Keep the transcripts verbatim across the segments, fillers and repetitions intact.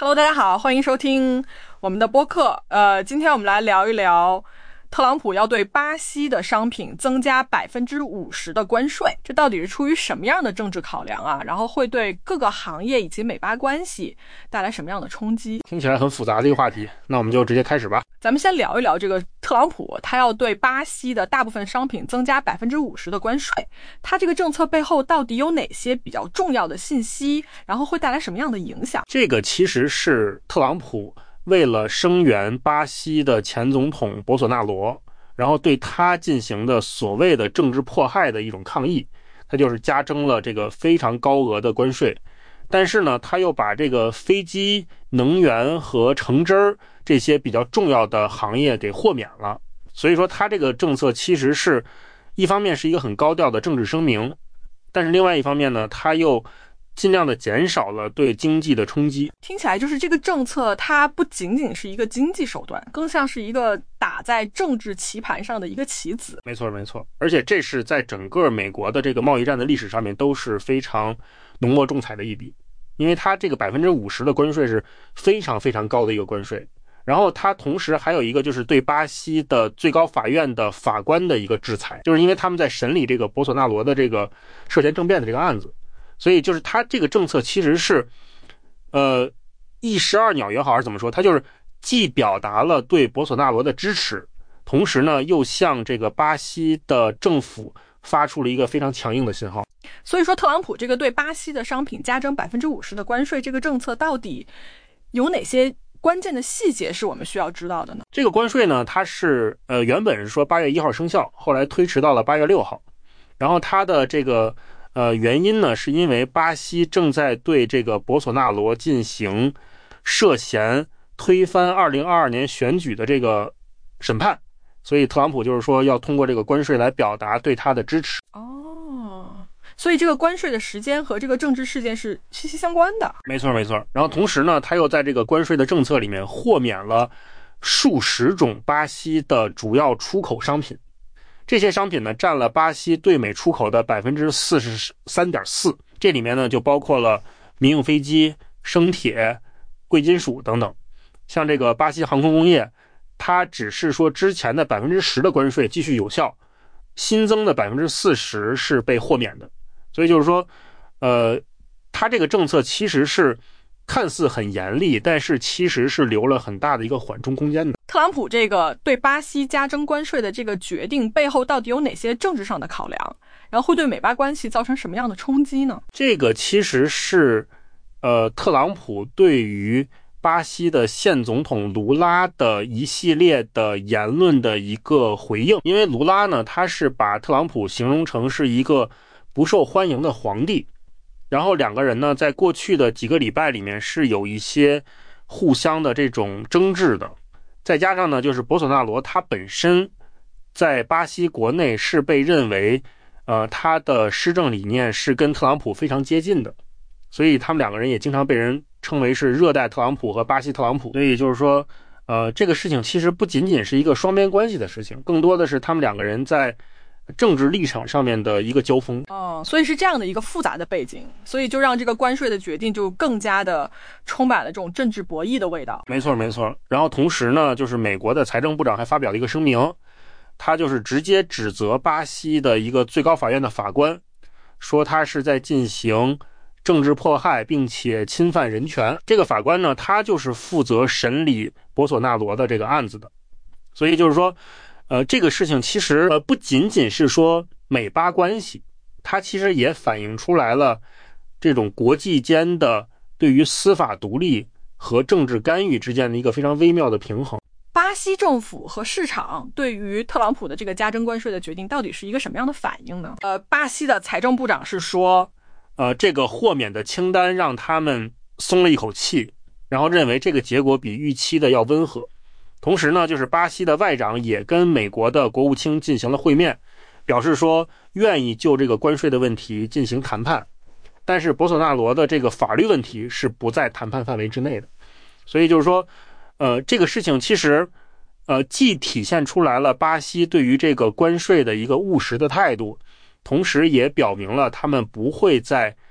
Hello， 大家好，欢迎收听我们的播客。呃，今天我们来聊一聊特朗普要对巴西的商品增加百分之五十的关税，这到底是出于什么样的政治考量啊？然后会对各个行业以及美巴关系带来什么样的冲击？ 听起来很复杂的一个话题，那我们就直接开始吧。 咱们先聊一聊这个特朗普，他要对巴西的大部分商品增加百分之五十的关税，他这个政策背后到底有哪些比较重要的信息？然后会带来什么样的影响？ 这个其实是特朗普为了声援巴西的前总统博索纳罗，然后对他进行的所谓的政治迫害的一种抗议，他就是加征了这个非常高额的关税。但是呢，他又把这个飞机、能源和橙汁儿这些比较重要的行业给豁免了。所以说他这个政策其实是一方面是一个很高调的政治声明，但是另外一方面呢，他又尽量的减少了对经济的冲击。 听起来就是这个政策它不仅仅是一个经济手段，更像是一个打在政治棋盘上的一个棋子。 没错没错，而且这是在整个美国的这个贸易战的历史上面都是非常浓墨重彩的一笔，因为它这个百分之五十的关税是非常非常高的一个关税。然后它同时还有一个就是对巴西的最高法院的法官的一个制裁，就是因为他们在审理这个博索纳罗的这个涉嫌政变的这个案子，所以就是它这个政策其实是呃一石二鸟也好还是怎么说，它就是既表达了对博索纳罗的支持，同时呢又向这个巴西的政府发出了一个非常强硬的信号。 所以说特朗普这个对巴西的商品加征百分之五十的关税这个政策到底有哪些关键的细节是我们需要知道的呢？ 这个关税呢，它是呃原本是说八月一号生效，后来推迟到了八月六号。然后它的这个呃原因呢，是因为巴西正在对这个博索纳罗进行涉嫌推翻二零二二年选举的这个审判，所以特朗普就是说要通过这个关税来表达对他的支持。 哦，所以这个关税的时间和这个政治事件是息息相关的。 没错没错。然后同时呢，他又在这个关税的政策里面豁免了数十种巴西的主要出口商品，这些商品呢占了巴西对美出口的百分之四十三点四，这里面呢就包括了民用飞机、生铁、贵金属等等。像这个巴西航空工业，它只是说之前的百分之十的关税继续有效，新增的百分之四十是被豁免的。所以就是说，呃，它这个政策其实是看似很严厉，但是其实是留了很大的一个缓冲空间的。 特朗普这个对巴西加征关税的这个决定背后到底有哪些政治上的考量，然后会对美巴关系造成什么样的冲击呢？ 这个其实是呃特朗普对于巴西的现总统卢拉的一系列的言论的一个回应。因为卢拉呢，他是把特朗普形容成是一个不受欢迎的皇帝，然后两个人呢在过去的几个礼拜里面是有一些互相的这种争执的。再加上呢，就是博索纳罗他本身在巴西国内是被认为呃他的施政理念是跟特朗普非常接近的，所以他们两个人也经常被人称为是热带特朗普和巴西特朗普。所以就是说呃这个事情其实不仅仅是一个双边关系的事情，更多的是他们两个人在政治立场上面的一个交锋。 哦，所以是这样的一个复杂的背景，所以就让这个关税的决定就更加的充满了这种政治博弈的味道。 没错没错。然后同时呢，就是美国的财政部长还发表了一个声明，他就是直接指责巴西的一个最高法院的法官，说他是在进行政治迫害并且侵犯人权。这个法官呢，他就是负责审理博索纳罗的这个案子的。所以就是说呃，这个事情其实呃不仅仅是说美巴关系，它其实也反映出来了这种国际间的对于司法独立和政治干预之间的一个非常微妙的平衡。 巴西政府和市场对于特朗普的这个加征关税的决定到底是一个什么样的反应呢？呃，巴西的财政部长是说， 呃，这个豁免的清单让他们松了一口气，然后认为这个结果比预期的要温和。同时呢，就是巴西的外长也跟美国的国务卿进行了会面，表示说愿意就这个关税的问题进行谈判，但是博索纳罗的这个法律问题是不在谈判范围之内的。所以就是说呃，这个事情其实呃，既体现出来了巴西对于这个关税的一个务实的态度，同时也表明了他们不会在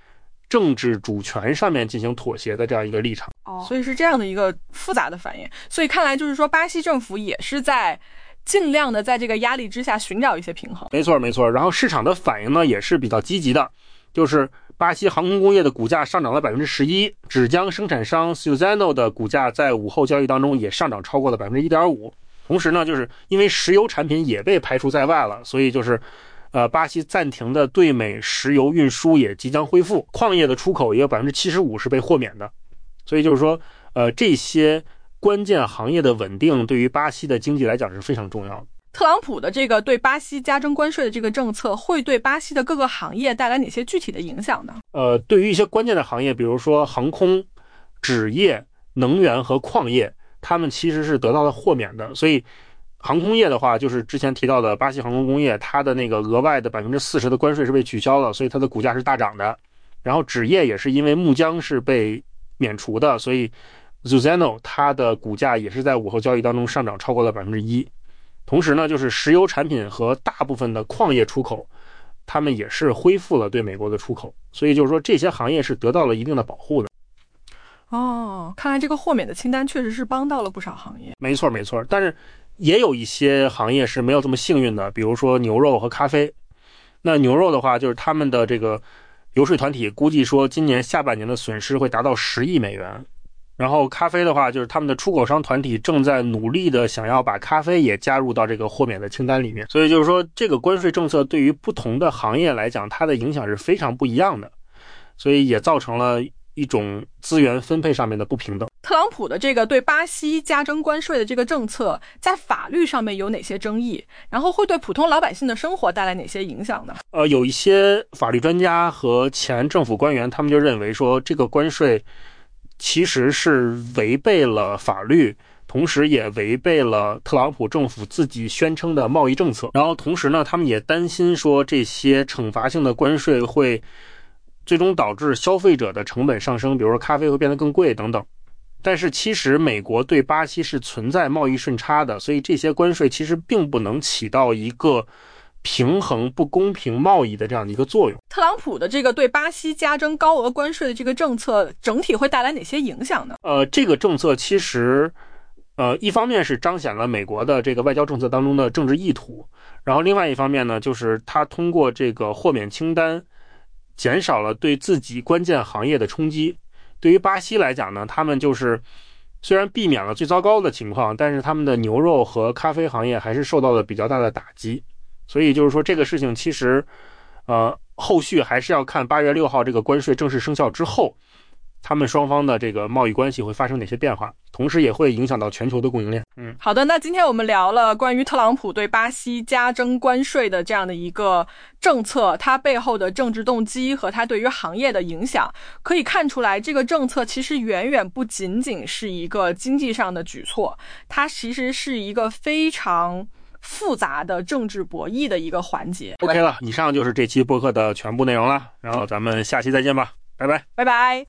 政治主权上面进行妥协的这样一个立场。 哦，所以是这样的一个复杂的反应。所以看来就是说，巴西政府也是在尽量的在这个压力之下寻找一些平衡。 没错没错，然后市场的反应呢也是比较积极的，就是巴西航空工业的股价上涨了 百分之十一， 纸浆生产商 Suzano 的股价在午后交易当中也上涨超过了 百分之一点五。 同时呢，就是因为石油产品也被排除在外了，所以就是呃，巴西暂停的对美石油运输也即将恢复，矿业的出口也有 百分之七十五 是被豁免的。所以就是说呃，这些关键行业的稳定对于巴西的经济来讲是非常重要的。 特朗普的这个对巴西加征关税的这个政策会对巴西的各个行业带来哪些具体的影响呢？ 呃，对于一些关键的行业，比如说航空、纸业、能源和矿业，他们其实是得到了豁免的。所以航空业的话，就是之前提到的巴西航空工业，它的那个额外的 百分之四十 的关税是被取消了，所以它的股价是大涨的。然后纸业也是因为木浆是被免除的，所以 Suzano 它的股价也是在午后交易当中上涨超过了 百分之一。同时呢，就是石油产品和大部分的矿业出口，他们也是恢复了对美国的出口，所以就是说这些行业是得到了一定的保护的。 哦，看来这个豁免的清单确实是帮到了不少行业。 没错没错，但是也有一些行业是没有这么幸运的，比如说牛肉和咖啡。那牛肉的话，就是他们的这个游说团体估计说今年下半年的损失会达到十亿美元。然后咖啡的话，就是他们的出口商团体正在努力的想要把咖啡也加入到这个豁免的清单里面。所以就是说这个关税政策对于不同的行业来讲，它的影响是非常不一样的，所以也造成了一种资源分配上面的不平等。 特朗普的这个对巴西加征关税的这个政策在法律上面有哪些争议，然后会对普通老百姓的生活带来哪些影响呢？ 呃，有一些法律专家和前政府官员，他们就认为说这个关税其实是违背了法律，同时也违背了特朗普政府自己宣称的贸易政策。然后同时呢，他们也担心说这些惩罚性的关税会最终导致消费者的成本上升，比如说咖啡会变得更贵等等。但是其实美国对巴西是存在贸易顺差的，所以这些关税其实并不能起到一个平衡不公平贸易的这样的一个作用。 特朗普的这个对巴西加征高额关税的这个政策整体会带来哪些影响呢？ 呃，这个政策其实呃，一方面是彰显了美国的这个外交政策当中的政治意图，然后另外一方面呢，就是他通过这个豁免清单减少了对自己关键行业的冲击。对于巴西来讲呢，他们就是虽然避免了最糟糕的情况，但是他们的牛肉和咖啡行业还是受到了比较大的打击。所以就是说这个事情其实呃，后续还是要看八月六号这个关税正式生效之后，他们双方的这个贸易关系会发生哪些变化，同时也会影响到全球的供应链。嗯， 好的，那今天我们聊了关于特朗普对巴西加征关税的这样的一个政策，它背后的政治动机和它对于行业的影响。可以看出来，这个政策其实远远不仅仅是一个经济上的举措，它其实是一个非常复杂的政治博弈的一个环节。 OK 了，以上就是这期播客的全部内容了，然后咱们下期再见吧，拜拜拜拜。